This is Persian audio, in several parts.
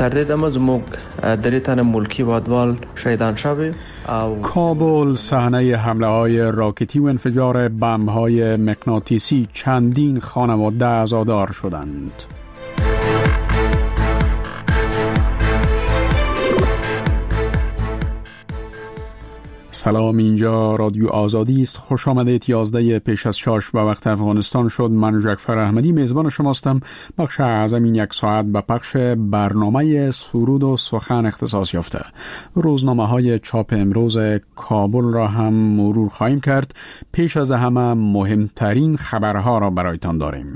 تردید اما زموگ دریتن ملکی وادوال شهیدان شوی. کابل صحنه حمله های راکتی و انفجار بمب های مغناطیسی، چندین خانواده عزادار شدند. سلام، اینجا رادیو آزادی است. خوش آمدید. 11 پیش از 6 به وقت افغانستان شد. من جعفر احمدی میزبان شماستم. بخش اعظم این یک ساعت به پخش برنامه سرود و سخن اختصاص یافته. روزنامه های چاپ امروز کابل را هم مرور خواهیم کرد. پیش از همه مهمترین خبرها را برایتان داریم.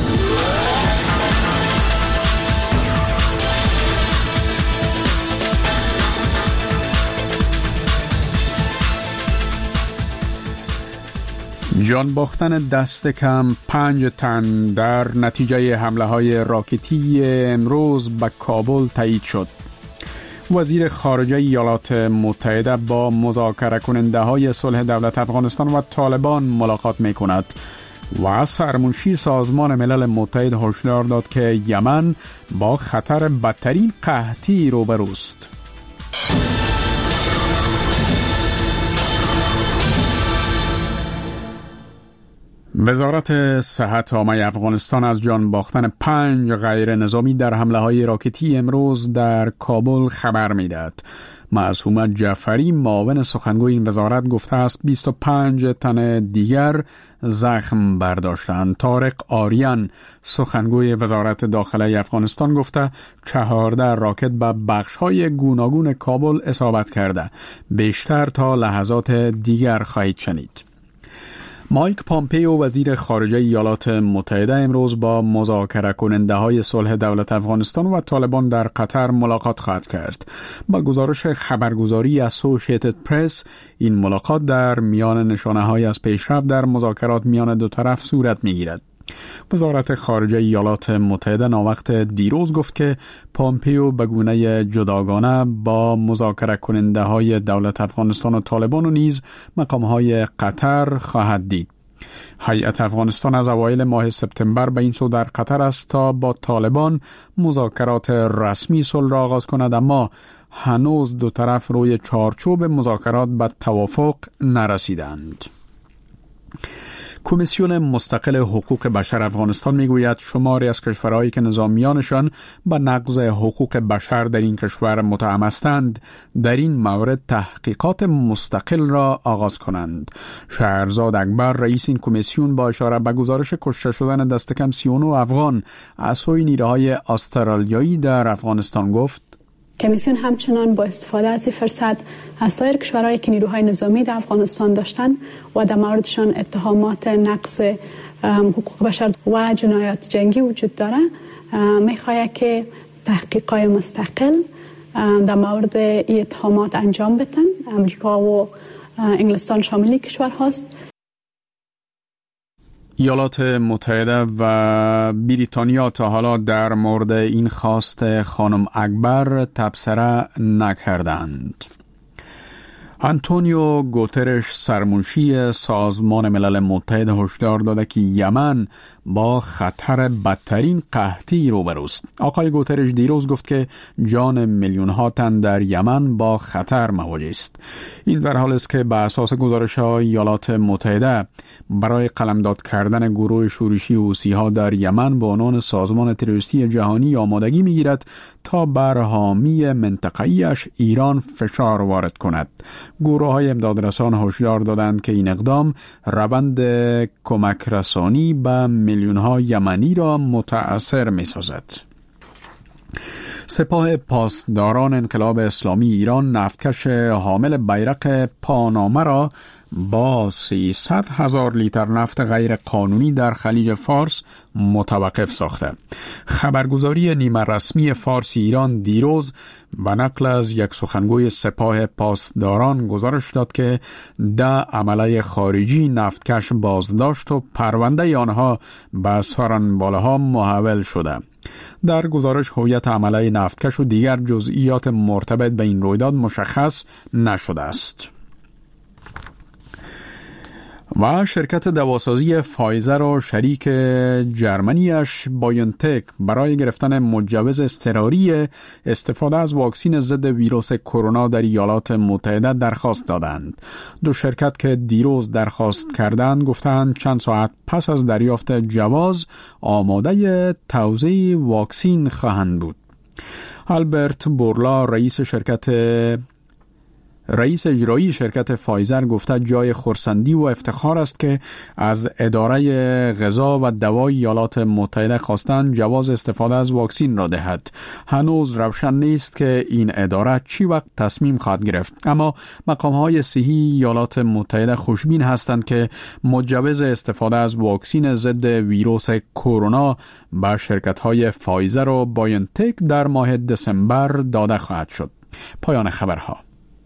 جان باختن دست کم 5 تن در نتیجه حمله های راکتی امروز به کابل تایید شد. وزیر خارجه ایالات متحده با مذاکره کننده های صلح دولت افغانستان و طالبان ملاقات می کند و سرمنشی سازمان ملل متحد هشدار داد که یمن با خطر بدترین قحطی روبروست. وزارت صحت عامه افغانستان از جان باختن 5 غیر نظامی در حمله های راکتی امروز در کابل خبر می‌دهد. معصومه جعفری معاون سخنگوی این وزارت گفته است 25 تن دیگر زخم برداشتند. طارق آریان سخنگوی وزارت داخله افغانستان گفته 14 راکت به بخش‌های گوناگون کابل اصابت کرده. بیشتر تا لحظات دیگر خواهید شنید. مایک پامپیو وزیر خارجه ایالات متحده امروز با مذاکره کننده های صلح دولت افغانستان و طالبان در قطر ملاقات خواهد کرد. با گزارش خبرگزاری اسوسییتد پرس، این ملاقات در میان نشانه های از پیشرفت در مذاکرات میان دو طرف صورت می گیرد. وزارت خارجه ایالات متحده ناوقت دیروز گفت که پامپیو به گونه جداگانه با مذاکره کننده های دولت افغانستان و طالبان و نیز مقام های قطر خواهد دید. هیئت افغانستان از اوایل ماه سپتامبر به این سو در قطر است تا با طالبان مذاکرات رسمی صلح را آغاز کند، اما هنوز دو طرف روی چارچوب مذاکرات به توافق نرسیدند. کمیسیون مستقل حقوق بشر افغانستان میگوید شماری از کشورهایی که نظامیانشان به نقض حقوق بشر در این کشور متهم هستند در این مورد تحقیقات مستقل را آغاز کنند. شهرزاد اکبر رئیس این کمیسیون با اشاره به گزارش کشته شدن دست کم 39 افغان از سوی نیروهای استرالیایی در افغانستان گفت کمیسیون همچنان با استفاده از فرصت از سایر کشورهایی که نیروهای نظامی در افغانستان داشتن و در موردشان اتهامات نقض حقوق بشر و جنایات جنگی وجود داره میخواهد که تحقیقات مستقل در مورد این اتهامات انجام بدن. امریکا و انگلستان شامل کشور هست. ایالات متحده و بریتانیا تا حالا در مورد این خواست خانم اکبر تبصره نکردند. آنتونیو گوترش سرمنشی سازمان ملل متحد هشدار داده که یمن با خطر بدترین قحطی روبروست. آقای گوترش دیروز گفت که جان میلیون ها تن در یمن با خطر مواجه است. این در حالی است که به اساس گزارش‌های ایالات متحده برای قلمداد کردن گروه شورشی حوثی‌ها در یمن به عنوان سازمان تروریستی جهانی آمادگی می‌گیرد تا بر حامی منطقه‌ایش ایران فشار وارد کند. گروه‌های امدادرسان هشدار دادند که این اقدام روند کمک رسانی به میلیون‌ها یمنی را متأثر می‌سازد. سپاه پاسداران انقلاب اسلامی ایران نفتکش حامل بیرق پانامه را با 300,000 لیتر نفت غیر قانونی در خلیج فارس متوقف ساخته. خبرگزاری نیمه رسمی فارس ایران دیروز به نقل از یک سخنگوی سپاه پاسداران گزارش داد که 10 عمله خارجی نفتکش بازداشت و پرونده آنها به سارنباله‌ها محول شده. در گزارش هویت عمله نفتکش و دیگر جزئیات مرتبط به این رویداد مشخص نشده است. و شرکت دواسازی فایزر و شریک جرمنیش بایونتک برای گرفتن مجوز اضطراری استفاده از واکسن ضد ویروس کرونا در ایالات متحده درخواست دادند. دو شرکت که دیروز درخواست کردند گفتند چند ساعت پس از دریافت جواز آماده توزیع واکسن خواهند بود. آلبرت بورلا رئیس اجرایی شرکت فایزر گفته جای خرسندی و افتخار است که از اداره غذا و دوای ایالات متحده خواستند جواز استفاده از واکسن را دهد. هنوز روشن نیست که این اداره چی وقت تصمیم خواهد گرفت، اما مقام‌های صحی ایالات متحده خوشبین هستند که مجوز استفاده از واکسن ضد ویروس کرونا به شرکت‌های فایزر و بایونتک در ماه دسامبر داده خواهد شد. پایان خبرها.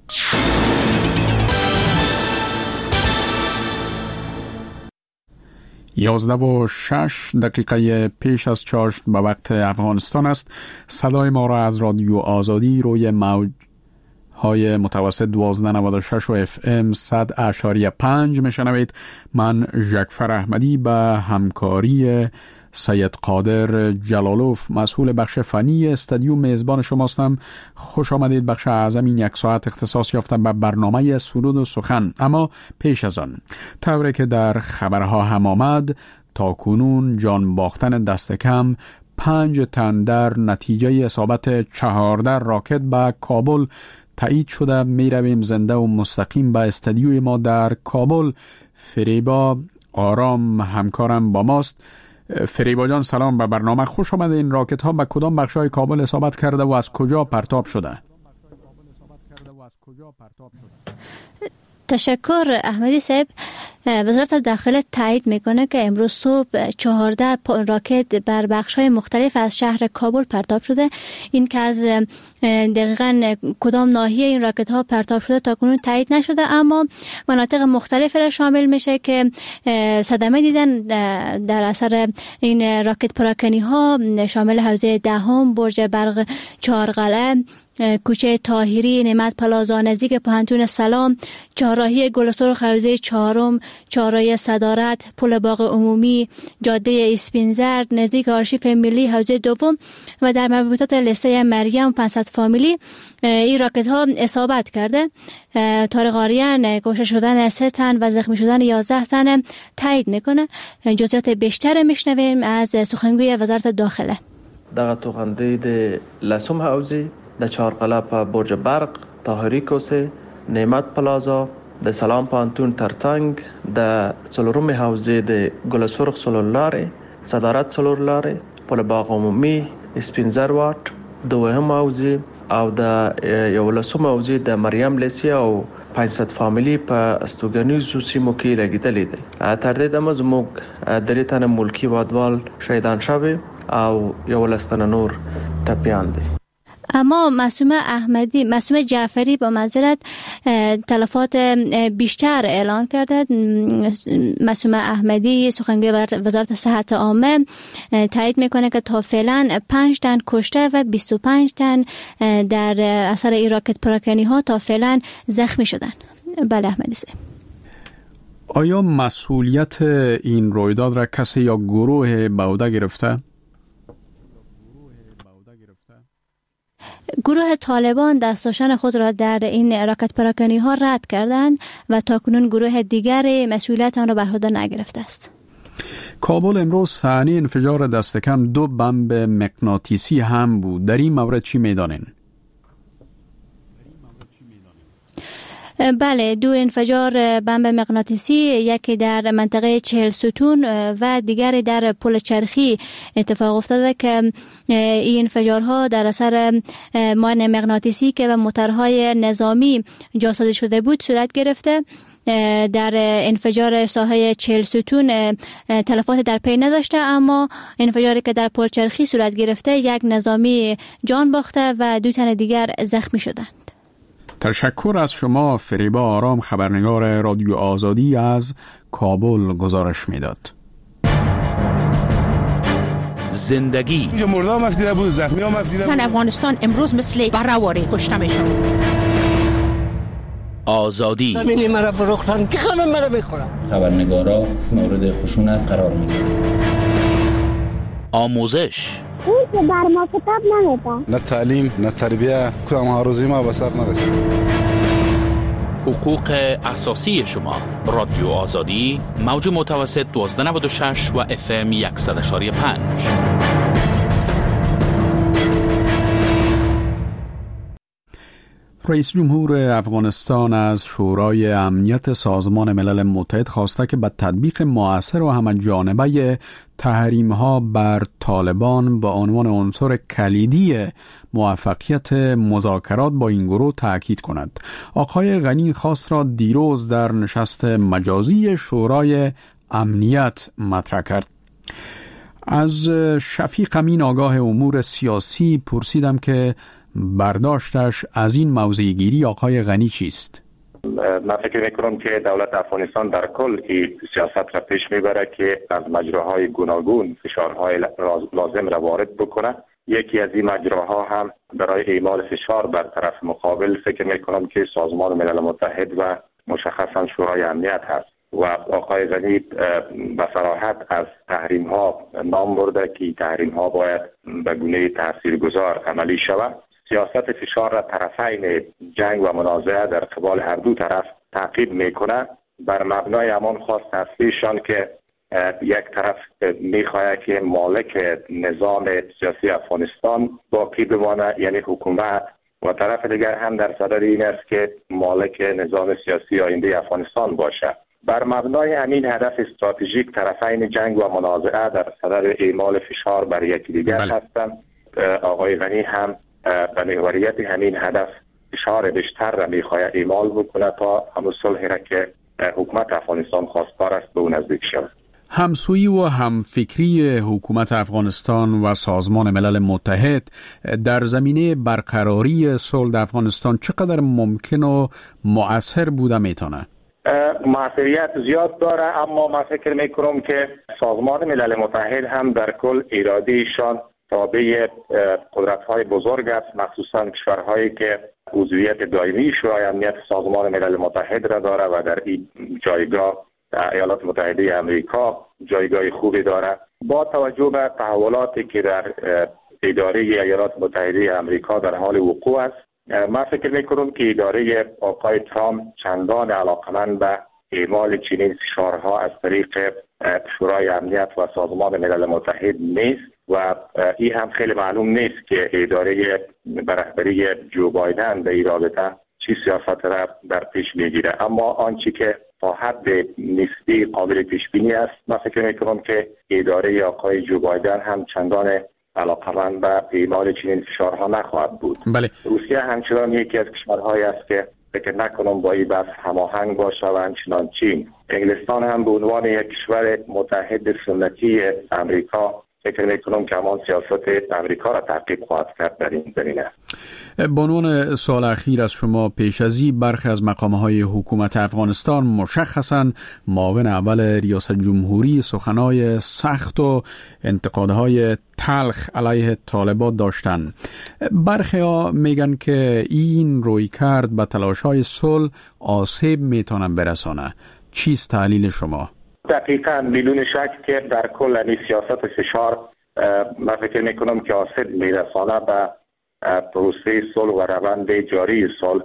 11:06 پیش از چاشت به وقت افغانستان است. صدای ما را از رادیو آزادی روی موج های متوسط 1296 و FM 100.5 میشنوید. من جعفر احمدی به همکاری سید قادر جلالوف مسئول بخش فنی استودیو میزبان شماستم. خوش آمدید. بخش اعظم این یک ساعت اختصاص یافته به برنامه سرود و سخن. اما پیش از آن، طوری که در خبرها هم آمد، تا کنون جان باختن دست کم 5 تن در نتیجه اصابت 14 راکت به کابل تایید شده. می رویم زنده و مستقیم به استودیوی ما در کابل. فریبا آرام همکارم با ماست. فریبا جان سلام به برنامه. خوش آمده. این راکت ها به کدام بخشای کابل اصابت کرده و از کجا پرتاب شده؟ تشکر احمدی صاحب. وزارت داخله تایید میکنه که امروز صبح 14 راکت بر بخش‌های مختلف از شهر کابل پرتاب شده. این که از دقیقاً کدام ناحیه این راکت ها پرتاب شده تا کنون تایید نشده، اما مناطق مختلفی را شامل میشه که صدمه دیدن در اثر این راکت پراکنی ها، شامل حوزه دهم، برج برق چهارقلعه، کوچه طاهری، نعمت پلازا نزدیک پوهنتون سلام، چهارراهی گل سرخ حوزه چهارم، چهارراه صدارت، پل باغ عمومی، جاده اسپینزرد نزدیک آرشیف ملی حوزه دوم و در مربوطات لسه مریم 500 فامیلی این راکت ها اصابت کرده. طارق آریان کشته شدن 3 تن و زخمی شدن 11 تن تایید میکنه. جزئیات بیشتر میشنویم از سخنگوی وزارت داخله. دغه توغنده د لسوم حوزه د چهارقلعه په برج برق، طاهری کوسه، نعمت پلازا، د سلام پانتون ترڅنګ، د څلورمې حوزې د ګل سرخ څلورلارې، صدارت څلورلارې، پل باغ عمومي، اسپینزر واټ، دوهم حوزې او د 11 حوزې د مریم لیسې او 500 فامیلی په استوګنیزو سیمو کې لګیدلې دي. تر دې دمه زموږ 3 تنه ملکی وادوال شهیدان شوي او 11 تنه نور ټپیان دي. اما معصومه جعفری با معذرت تلفات بیشتر اعلان کرده. معصومه احمدی سخنگوی وزارت صحت عامه تایید میکنه که تا فعلا 5 تن کشته و 25 تن در اثر این راکت پراکنی ها تا فعلا زخمی شدن. بله احمدی صاحب. آیا مسئولیت این رویداد را کسی یا گروه به عهده گرفته؟ گروه طالبان دستاشن خود را در این راکت پراکنی ها رد کردند و تاکنون گروه دیگر مسئولیت آن را بر عهده نگرفته است. کابل امروز صحنه انفجار دست کم 2 بمب مغناطیسی هم بود. در این مورد چی میدانین؟ بله، 2 انفجار بمب مغناطیسی، یکی در منطقه 40 ستون و دیگری در پل چرخی اتفاق افتاده که این انفجارها در اثر مایع مغناطیسی که به موتورهای نظامی جاسازی شده بود صورت گرفته. در انفجار ساحه 40 ستون تلفات در پی نداشته، اما انفجاری که در پل چرخی صورت گرفته 1 نظامی جان باخته و 2 تن دیگر زخمی شدند. تشکر از شما. فریبا آرام خبرنگار رادیو آزادی از کابل گزارش میداد. زندگی مرده هم افتیده بود، زخمی هم افتیده بود. زن افغانستان امروز مثل برهواری کشته میشن. آزادی. زمینی مرا فروختن که همه مرا میخورن. خبرنگارا مورد خشونت قرار میگیرن. آموزش. اون که بر ما کتاب نمیده. نه تعلیم نه تربیه، کدام هاروزی ما به سر نرسید. حقوق اساسی شما. رادیو آزادی، موج متوسط 1296 و FM 100.5. رئیس جمهور افغانستان از شورای امنیت سازمان ملل متحد خواسته که به تطبیق مؤثر و همه‌جانبه تحریم‌ها بر طالبان به عنوان عنصر کلیدی موفقیت مذاکرات با این گروه تأکید کند. آقای غنی خواست را دیروز در نشست مجازی شورای امنیت مطرح کرد. از شفیق امین آگاه امور سیاسی پرسیدم که برداشتش از این موضع‌گیری آقای غنی چیست؟ من فکر میکنم که دولت افغانستان در کل این سیاست را پیش میبره که از مجراهای گوناگون فشارهای لازم را وارد بکنه. یکی از این مجراها هم برای اعمال فشار بر طرف مقابل فکر میکنم که سازمان ملل متحد و مشخصا شورای امنیت هست و آقای غنی به صراحت از تحریم ها نام برده که تحریم ها باید به گونه تاثیرگذار عملی شود. سیاست فشار را طرفین جنگ و منازعه در قبال هر دو طرف تعقیب میکنه بر مبنای همان خواست اصلیشان که یک طرف میخواهد که مالک نظام سیاسی افغانستان باقی بمانه، یعنی حکومت، و طرف دیگر هم در صدد این است که مالک نظام سیاسی آینده افغانستان باشه. بر مبنای همین هدف استراتژیک طرفین جنگ و منازعه در صدد اعمال فشار بر یکدیگر هستند. آقای غنی هم به محوریت همین هدف فشار بیشتر را میخواهد اعمال بکنه تا همون صلحی را که حکومت افغانستان خواستار است به اون نزدیک شود. همسویی و همفکری حکومت افغانستان و سازمان ملل متحد در زمینه برقراری صلح افغانستان چقدر ممکن و مؤثر بوده میتونه؟ موثریت زیاد داره، اما من فکر میکنم که سازمان ملل متحد هم در کل ارادهشان تابع قدرت‌های بزرگ است، مخصوصا کشورهایی که عضویت دائمی شورای امنیت سازمان ملل متحد را داره و در این جایگاه ایالات متحده آمریکا جایگاه خوبی داره. با توجه به تحولاتی که در اداره ایالات متحده آمریکا در حال وقوع است، من فکر می‌کنم که اداره آقای ترامپ چندان علاقمند به اعمال چنین فشارها از طریق شورای امنیت و سازمان ملل متحد نیست و این هم خیلی معلوم نیست که اداره رهبری جو بایدن در این رابطه چی سیاست را در پیش میگیره. اما آنچه که تا حد نسبی قابل پیش بینی است، من فکر میکنم که اداره آقای جو بایدن هم چندان علاقمند به اعمال چنین فشارها نخواهد بود. بله. روسیه همچنان یکی از کشورهایی است که فکر نکنم با این بحث هماهنگ باشه و همچنان چین. انگلستان هم به عنوان یک کشور متحد سنتی امریکا فکر میکنم که همان سیاست امریکا را تعقیب خواهد کرد در این زمینه. به عنوان سال اخیر از شما پیش از این برخی از مقامهای حکومت افغانستان مشخصاً معاون اول ریاست جمهوری سخنهای سخت و انتقادهای تلخ علیه طالبان داشتن. برخی ها میگن که این رویکرد به تلاش‌های صلح آسیب میتونه برسانه. چیست تحلیل شما؟ دقیقاً بدون شک که در کل این سیاست فشار من فکر میکنم که آسیب میرسانه به پروسه صلح و روند جاری صلح،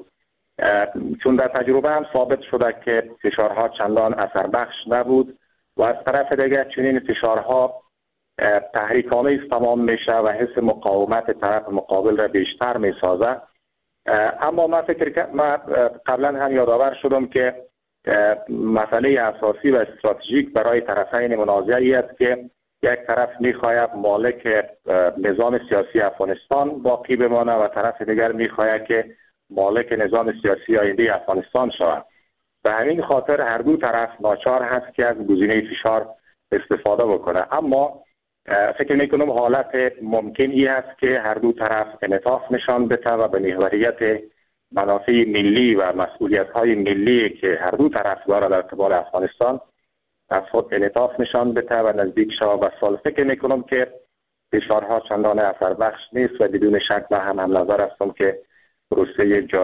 چون در تجربه هم ثابت شده که فشارها چندان اثر بخش نبود و از طرف دیگر چنین فشارها تحریک‌آمیز تمام میشه و حس مقاومت طرف مقابل را بیشتر میسازه. اما من قبلا هم یادآور شدم که مسئله اساسی و استراتژیک برای طرفین منازعه است که یک طرف میخواهد مالک نظام سیاسی افغانستان باقی بمانه و طرف دیگر میخواهد که مالک نظام سیاسی آینده افغانستان شود. به همین خاطر هر دو طرف ناچار هست که از گزینه فشار استفاده بکنه. اما فکر میکنم حالت ممکنی است که هر دو طرف انعطاف نشان بده و به محوریت منافع ملی و مسئولیت‌های ملی که هر دو طرف داره در قبال افغانستان از خود انعطاف نشان بده و نزدیک شود به صلح. فکر میکنم که فشارها چندان اثر بخش نیست و بدون شک من هم نظر هستم که پروسه